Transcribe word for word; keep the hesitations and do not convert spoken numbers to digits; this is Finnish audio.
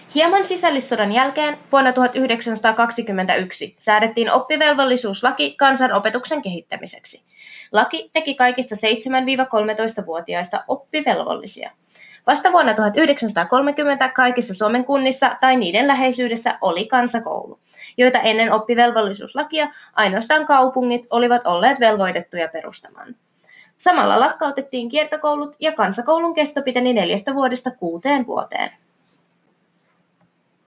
Hieman sisällissodan jälkeen vuonna tuhatyhdeksänsataakaksikymmentäyksi säädettiin oppivelvollisuuslaki kansanopetuksen kehittämiseksi. Laki teki kaikista seitsemän–kolmetoista-vuotiaista oppivelvollisia. Vasta vuonna tuhatyhdeksänsataakolmekymmentä kaikissa Suomen kunnissa tai niiden läheisyydessä oli kansakoulu, joita ennen oppivelvollisuuslakia ainoastaan kaupungit olivat olleet velvoitettuja perustamaan. Samalla lakkautettiin kiertokoulut ja kansakoulun kesto piteni neljästä vuodesta kuuteen vuoteen.